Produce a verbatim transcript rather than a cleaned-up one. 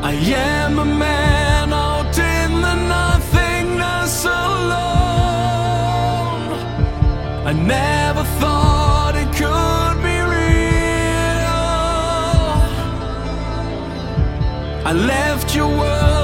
I am a man out in the nothingness alone. I never thought it could be real. I left your world